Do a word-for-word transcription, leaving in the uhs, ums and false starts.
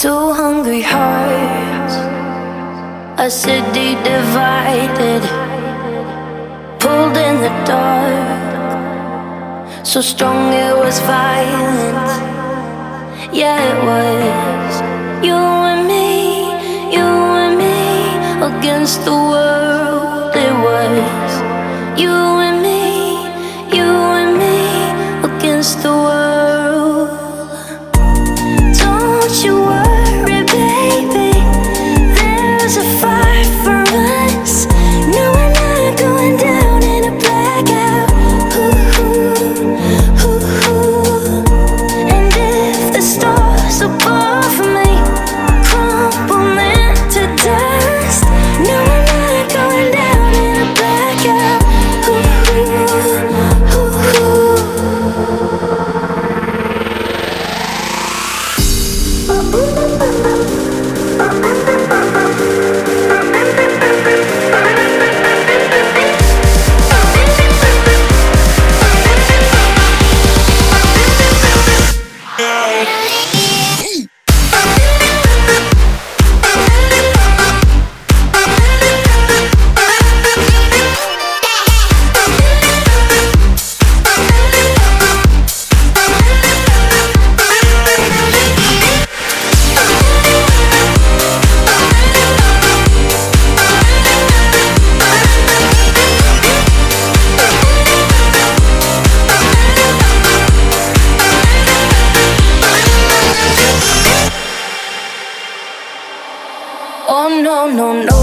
Two hungry hearts, a city divided, pulled in the dark, so strong it was violent. Yeah, it was you and me, you and me against the world. It was you and me, you and me against the world. Don't you worry, baby, there's a fight for us. No, we're not going down in a blackout. Ooh, ooh, ooh, ooh. And if the stars above me crumble into dust, no, we're not going down in a blackout. Ooh, ooh, ooh, ooh. Oh no, no, no.